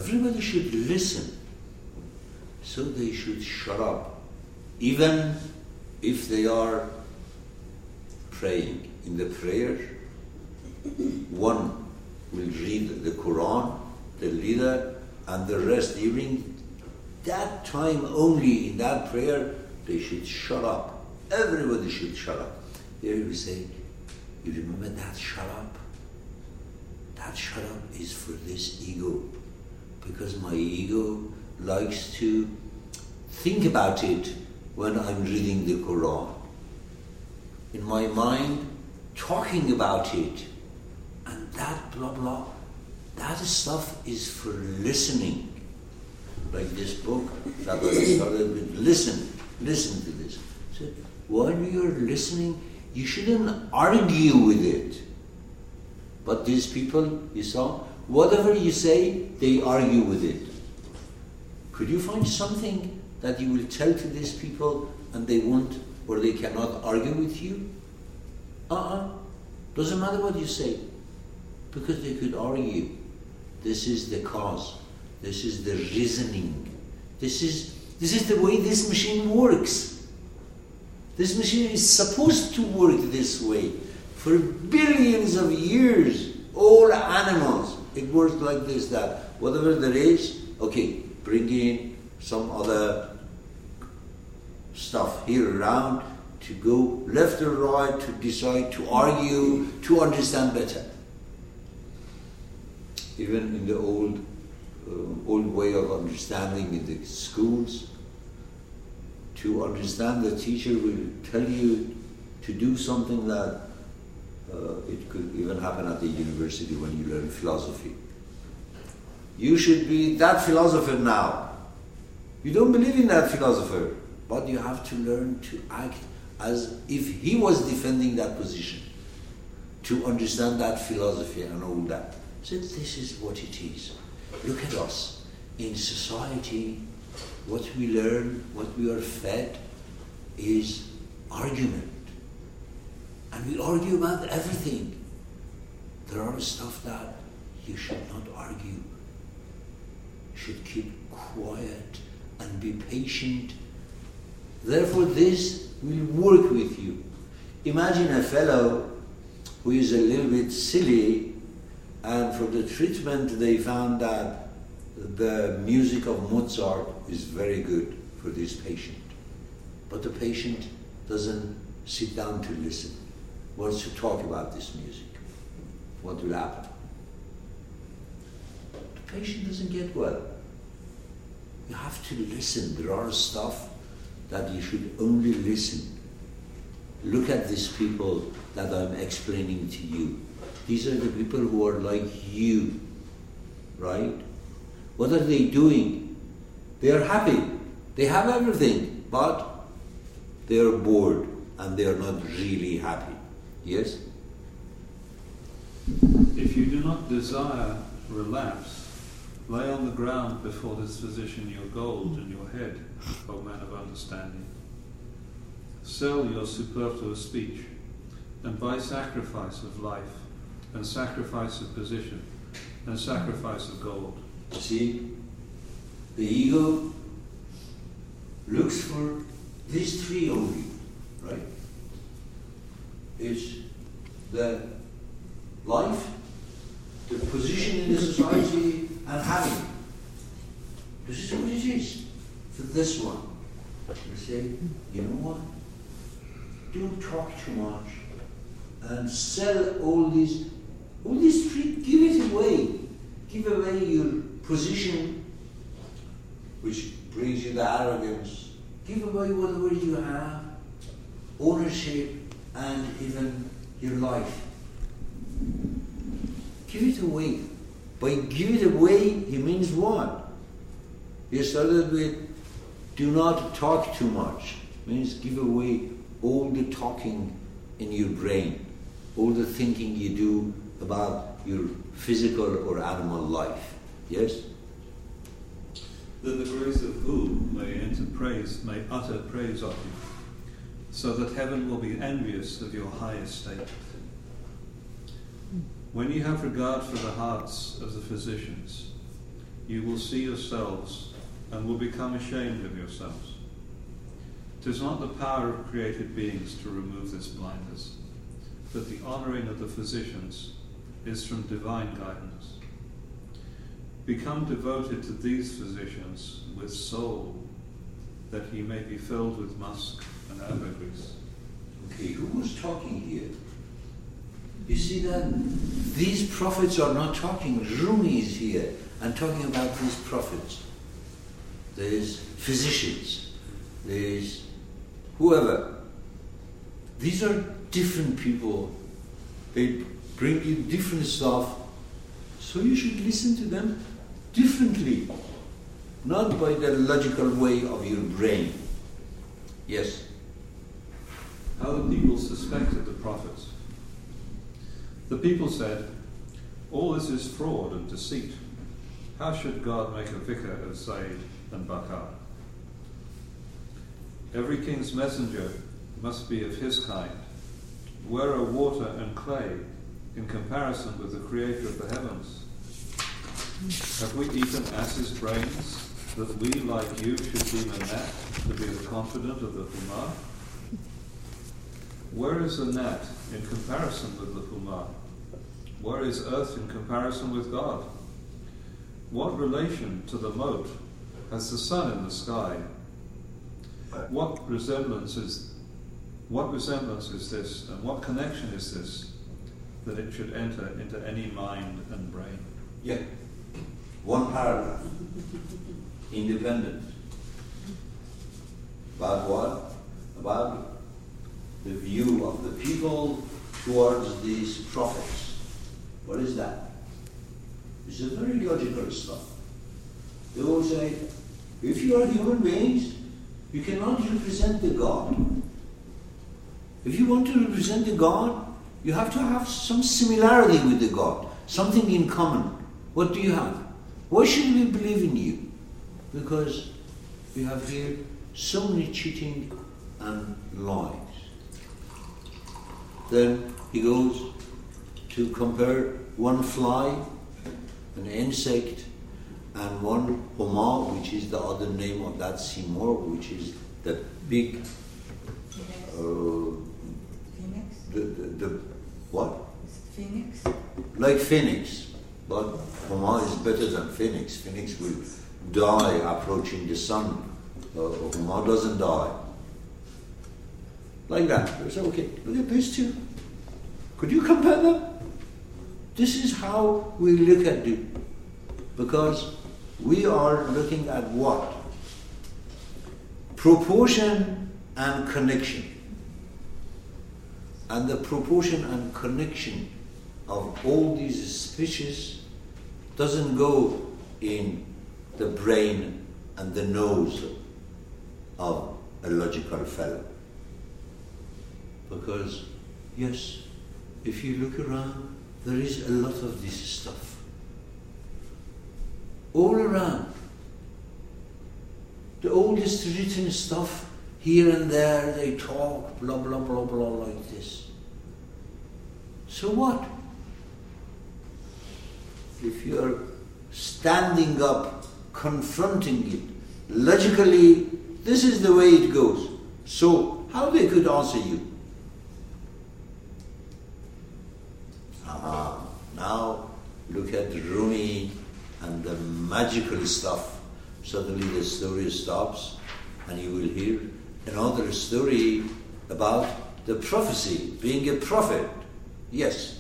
everybody should listen. So they should shut up, even if they are praying. In the prayer, one will read the Quran, the leader, and the rest during that time only in that prayer, they should shut up. Everybody should shut up. There we say, you remember that shut up? That shut up is for this ego. Because my ego likes to think about it when I'm reading the Quran. In my mind, talking about it. And that blah blah, that stuff is for listening. Like this book that I started with, listen to this. So while you're listening, you shouldn't argue with it. But these people, you saw, whatever you say, they argue with it. Could you find something that you will tell to these people and they won't or they cannot argue with you? Doesn't matter what you say. Because they could argue. This is the cause. This is the reasoning. This is the way this machine works. This machine is supposed to work this way. For billions of years, all animals, it works like this, that whatever there is, okay, bring in some other stuff here around to go left or right, to decide, to argue, to understand better. Even in the old way of understanding in the schools, to understand, the teacher will tell you to do something that it could even happen at the university when you learn philosophy. You should be that philosopher now. You don't believe in that philosopher, but you have to learn to act as if he was defending that position, to understand that philosophy and all that. So this is what it is. Look at us. In society, what we learn, what we are fed is argument. And we argue about everything. There are stuff that you should not argue. You should keep quiet and be patient. Therefore, this will work with you. Imagine a fellow who is a little bit silly, and for the treatment they found that the music of Mozart is very good for this patient. But the patient doesn't sit down to listen, wants to talk about this music. What will happen? The patient doesn't get well. You have to listen. There are stuff that you should only listen. Look at these people that I'm explaining to you. These are the people who are like you, right? What are they doing? They are happy. They have everything, but they are bored and they are not really happy. Yes? If you do not desire relapse, lay on the ground before this physician your gold and your head, O man of understanding. Sell your superfluous speech, and buy sacrifice of life, and sacrifice of position, and sacrifice of gold. See, the ego looks for these three only, right? It's the life, the position in the society, and having. This is what it is for this one. You say, you know what? Don't talk too much and sell all these three, give it away. Give away your position, which brings you the arrogance. Give away whatever you have, ownership, and even your life. Give it away. By give it away, he means what? He started with, do not talk too much. Means give away all the talking in your brain, all the thinking you do about your physical or animal life. Yes? That the grace of who may utter praise of you, so that heaven will be envious of your high estate. When you have regard for the hearts of the physicians, you will see yourselves and will become ashamed of yourselves. 'Tis not the power of created beings to remove this blindness, but the honouring of the physicians is from divine guidance. Become devoted to these physicians with soul, that he may be filled with musk and ambergris. Okay, who was talking here? You see that? These prophets are not talking. Rumi is here and talking about these prophets. There's physicians. There's whoever. These are different people. They bring you different stuff. So you should listen to them differently. Not by the logical way of your brain. Yes? How the people suspected the prophets. The people said, all this is fraud and deceit. How should God make a vicar of Zayd and Bakar? Every king's messenger must be of his kind. Where are water and clay in comparison with the creator of the heavens? Have we eaten asses' brains, that we, like you, should deem a gnat to be the confidant of the Humar? Where is the gnat in comparison with the Humar? Where is earth in comparison with God? What relation to the mote has the sun in the sky? What resemblance is this, and what connection is this, that it should enter into any mind and brain? Yeah. One paragraph. Independent. About what? About the view of the people towards these prophets. What is that? It's a very logical stuff. They all say, if you are human beings, you cannot represent the God. If you want to represent the God, you have to have some similarity with the God, something in common. What do you have? Why should we believe in you? Because we have here so many cheating and lies. Then he goes to compare one fly, an insect, and one Humar, which is the other name of that Seymour, which is the big Phoenix? The what? Phoenix? Like Phoenix, but Humar is better than Phoenix. Phoenix will die approaching the sun. Humar doesn't die. Like that. We say, okay, look at these two. Could you compare them? This is how we look at it. Because we are looking at what? Proportion and connection. And the proportion and connection of all these species doesn't go in the brain and the nose of a logical fellow. Because, yes, if you look around, there is a lot of this stuff. All around. The oldest written stuff, here and there, they talk, blah, blah, blah, blah, like this. So what? If you are standing up, confronting it, logically, this is the way it goes. So, how they could answer you? Now, look at Rumi and the magical stuff. Suddenly the story stops and you will hear another story about the prophecy, being a prophet. Yes.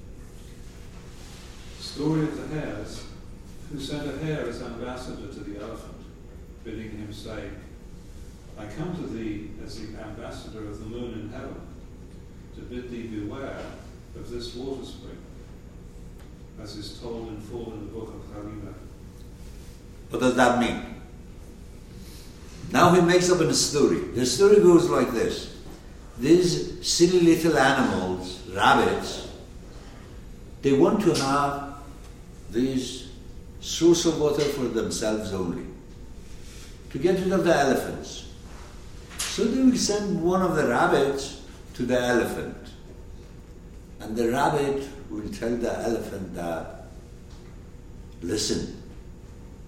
Story of the hares, who sent a hare as ambassador to the elephant, bidding him say, I come to thee as the ambassador of the moon in heaven, to bid thee beware of this water spring, as is told in full in the book of Harima. What does that mean? Now he makes up a story. The story goes like this. These silly little animals, rabbits, they want to have this source of water for themselves only, to get rid of the elephants. So they will send one of the rabbits to the elephant. And the rabbit will tell the elephant that, listen,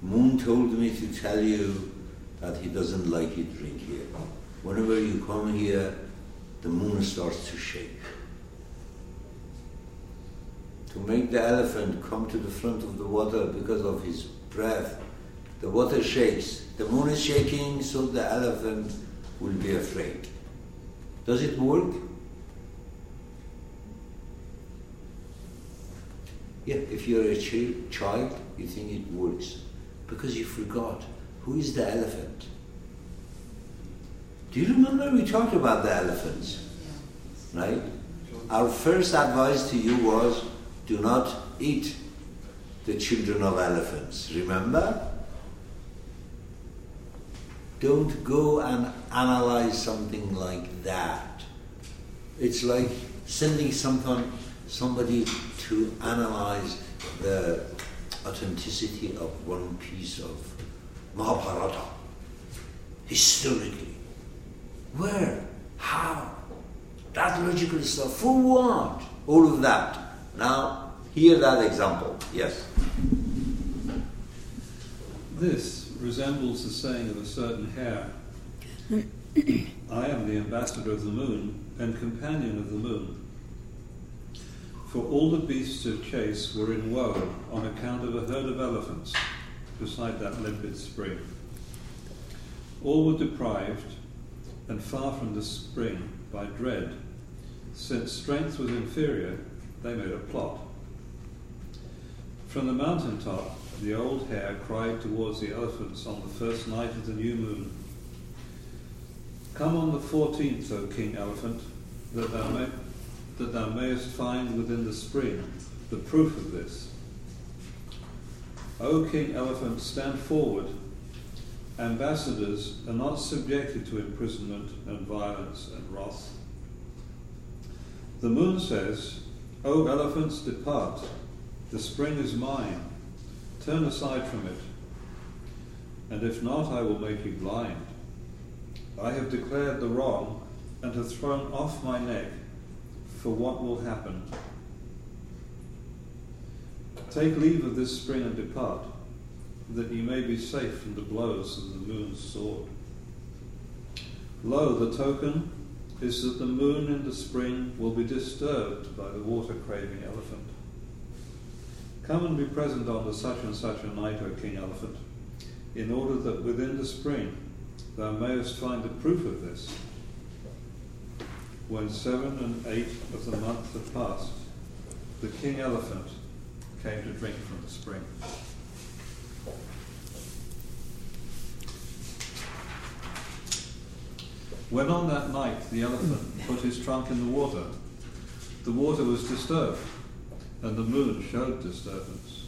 Moon told me to tell you that he doesn't like you drink here. Whenever you come here, the moon starts to shake. To make the elephant come to the front of the water because of his breath, the water shakes. The moon is shaking, so the elephant will be afraid. Does it work? Yeah, if you're a child, you think it works. Because you forgot, who is the elephant? Do you remember we talked about the elephants? Right? Our first advice to you was, do not eat the children of elephants. Remember? Don't go and analyze something like that. It's like sending somebody to analyze the authenticity of one piece of Mahabharata. Historically. Where? How? That logical stuff. For what? All of that. Now, hear that example. Yes. This resembles the saying of a certain hare. I am the ambassador of the moon and companion of the moon. For all the beasts of chase were in woe on account of a herd of elephants beside that limpid spring. All were deprived and far from the spring by dread. Since strength was inferior, they made a plot. From the mountaintop, the old hare cried towards the elephants on the first night of the new moon, "Come on the 14th, O King Elephant, that thou mayest find within the spring the proof of this. O King Elephant, stand forward. Ambassadors are not subjected to imprisonment and violence and wrath." The moon says, "O elephants, depart. The spring is mine. Turn aside from it. And if not, I will make you blind. I have declared the wrong and have thrown off my neck for what will happen. Take leave of this spring and depart, that you may be safe from the blows of the moon's sword. Lo, the token is that the moon in the spring will be disturbed by the water-craving elephant. Come and be present on the such and such a night, O King Elephant, in order that within the spring thou mayest find the proof of this." When 7 and 8 of the month had passed, the King Elephant came to drink from the spring. When on that night the elephant put his trunk in the water was disturbed, and the moon showed disturbance.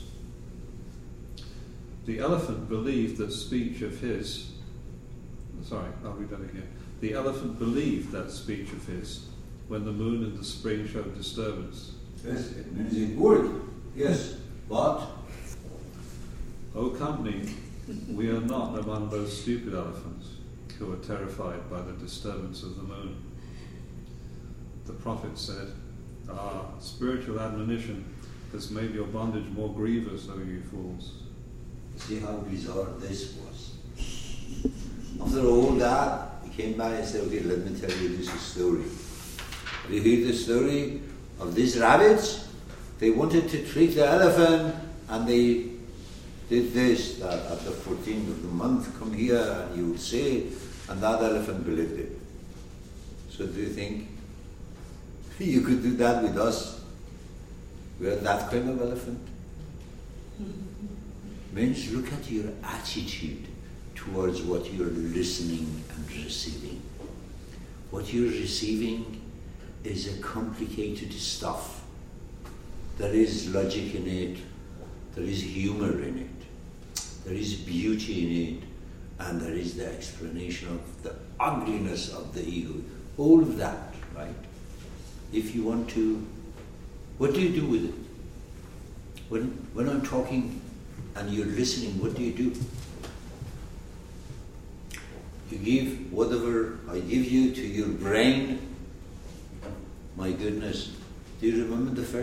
The elephant believed that speech of his... I'll read that again. The elephant believed that speech of his when the moon in the spring showed disturbance. Yes, it means it worked. Yes, but... O company, we are not among those stupid elephants who are terrified by the disturbance of the moon. The prophet said, spiritual admonition has made your bondage more grievous, O you fools. See how bizarre this was. After all that, he came back and said, okay, let me tell you this story. Have you heard the story of these rabbits? They wanted to trick the elephant, and they did this, that at the 14th of the month, come here and you would say, and that elephant believed it. So do you think you could do that with us? We are that kind of elephant? Means look at your attitude towards what you're listening and receiving. What you're receiving is a complicated stuff. There is logic in it, there is humor in it, there is beauty in it, and there is the explanation of the ugliness of the ego. All of that, right? If you want to, what do you do with it? When I'm talking and you're listening, what do? You give whatever I give you to your brain. My goodness, do you remember the first